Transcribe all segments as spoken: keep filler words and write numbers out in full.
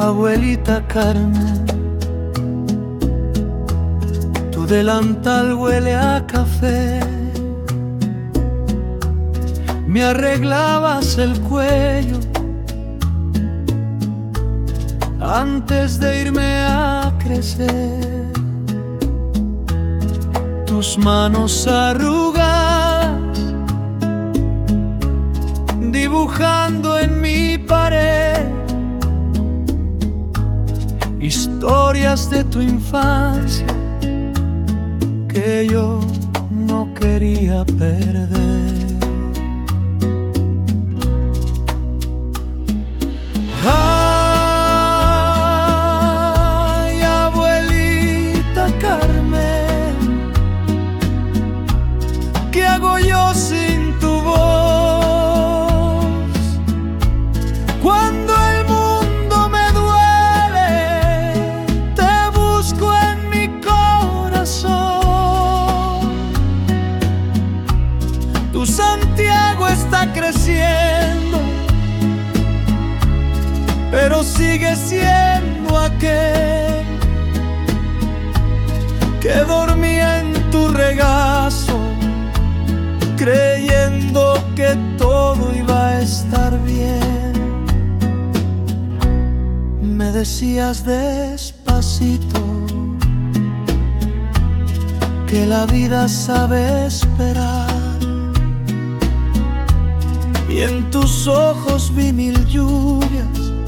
Abuelita Carmen, tu delantal huele a café. Me arreglabas el cuello antes de irme a crecer. Tus manos arrugadas dibujando en mi pared historias de tu infancia que yo no quería perder. Ay, abuelita Carmen, ¿qué hago yo sin tu voz? Cuando el mundo me duele, te busco en mi corazón. Tu Santiago está creciendo, pero sigue siendo aquel que dormía en tu regazo, creyendo que todo iba a estar bien. Me decías despacito que la vida sabe esperar, y en tus ojos vi mil lluvias.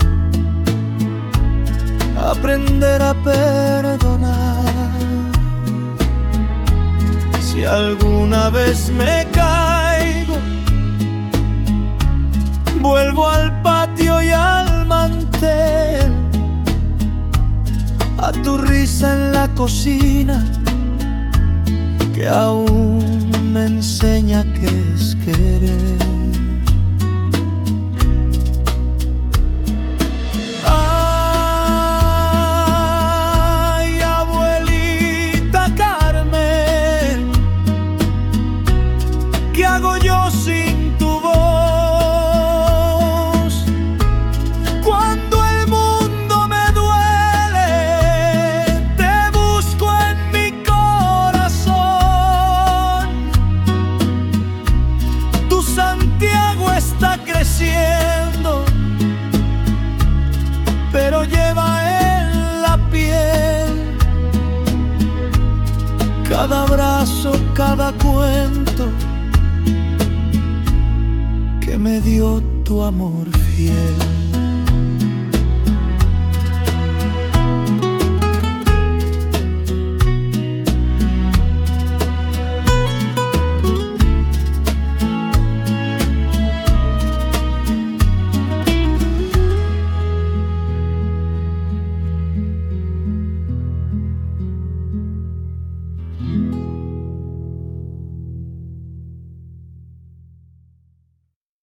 Aprender a perdonar. Si alguna vez me caigo, vuelvo al patio y al mantel, a tu risa en la cocina, que aún me enseña qué es querer. ¿Qué hago yo sin tu voz? Cuando el mundo me duele, te busco en mi corazón. Tu Santiago está creciendo, pero lleva en la piel cada abrazo, cada cuento que me dio tu amor fiel.